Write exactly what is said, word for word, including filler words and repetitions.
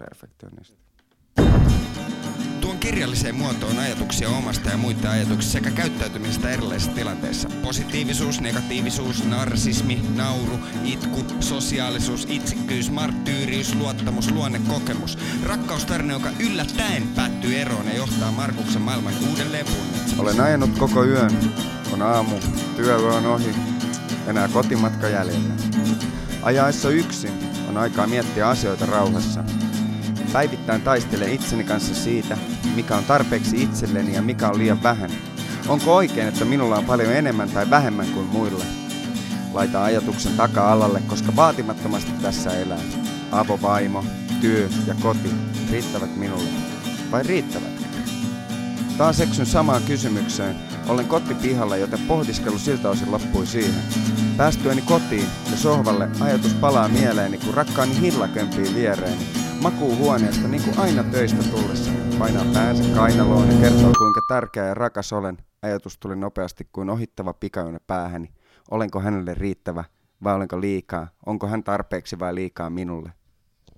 perfektionisti. Tuon kirjalliseen muotoon ajatuksia omasta ja muiden ajatuksista sekä käyttäytymisestä erilaisissa tilanteissa. Positiivisuus, negatiivisuus, narsismi, nauru, itku, sosiaalisuus, itsekkyys, marttyyriys, luottamus, luonnekokemus. Rakkaustarina, joka yllättäen päättyy eroon ja johtaa Markuksen maailman uudelleen punnitsemiseen. Olen ajanut koko yön. On aamu. Työyö on ohi. Enää kotimatka jäljellä. Ajaessa yksin on aikaa miettiä asioita rauhassa. Päivittäin taistelen itseni kanssa siitä, mikä on tarpeeksi itselleni ja mikä on liian vähän. Onko oikein, että minulla on paljon enemmän tai vähemmän kuin muilla? Laita ajatuksen taka-alalle, koska vaatimattomasti tässä elää. Avovaimo, työ ja koti riittävät minulle. Vai riittävätkö? Taas eksyn samaan kysymykseen. Olen kotipihalla, joten pohdiskelu siltä osin loppui siihen. Päästyäni kotiin ja sohvalle ajatus palaa mieleeni, kun rakkaani Hilla kömpii viereeni. Makuu huoneesta niin kuin aina töistä tullessa. Painaa päänsä kainaloon ja kertoo kuinka tärkeä ja rakas olen. Ajatus tuli nopeasti kuin ohittava pikajuna päähäni. Olenko hänelle riittävä vai olenko liikaa? Onko hän tarpeeksi vai liikaa minulle?